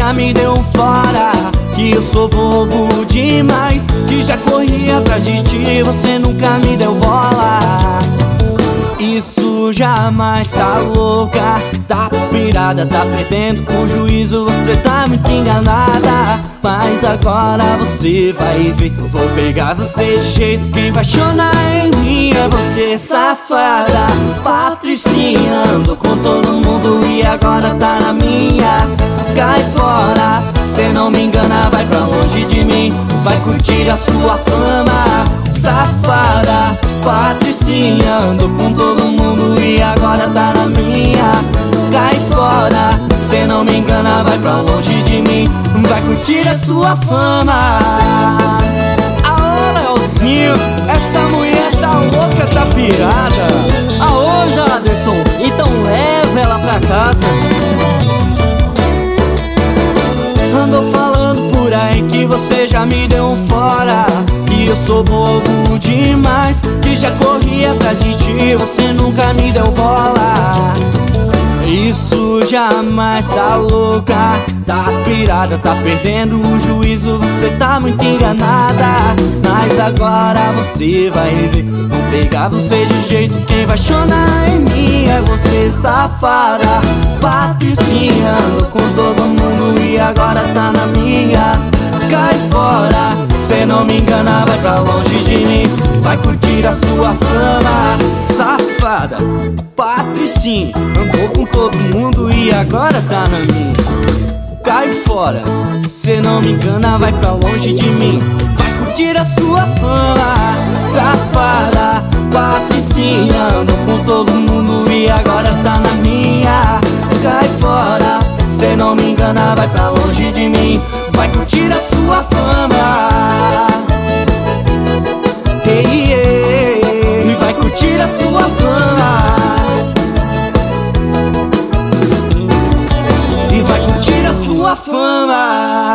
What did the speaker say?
já me deu um fora, que eu sou bobo demais, que já corri atrás de ti, você nunca me deu bola. Isso jamais, tá louca, tá pirada, tá perdendo o juízo, você tá muito enganada. Mas agora você vai ver que eu vou pegar você de jeito, quem vai chorar em mim é você, safada. Patricinha, andou com todo mundo e agora tá na minha. Cai fora, cê não me engana, vai pra longe de mim, vai curtir a sua fama, safada. Patricinha, andou com todo mundo e agora tá na minha. Cai fora, cê não me engana, vai pra longe de mim, vai curtir a sua fama. Aô, Leozinho, essa mulher tá louca, tá pirada. Aô, Jaderson, então leva ela pra casa. Andou falando por aí que você já me deu um fora, que eu sou bobo demais, que já corri atrás de ti, você nunca me deu bola. Isso jamais, tá louca, tá pirada, tá perdendo o juízo, você tá muito enganada. Mas agora você vai ver, vou pegar você de jeito, quem vai chorar em mim é você, safada. Patricinha, andou com todo mundo e agora tá na minha. Cai fora, cê não me engana, vai pra longe de mim, vai curtir a sua fama, safada. Patricinha, andou com todo mundo e agora tá na minha. Cai fora, cê não me engana, vai pra longe de mim, vai curtir a sua fama, safada. Patricinha, andou com todo mundo e agora tá na minha. Cai fora, cê não me engana, vai pra longe de mim, vai curtir a sua fama. Hey, hey, vai curtir a sua fama. E vai curtir a sua fama.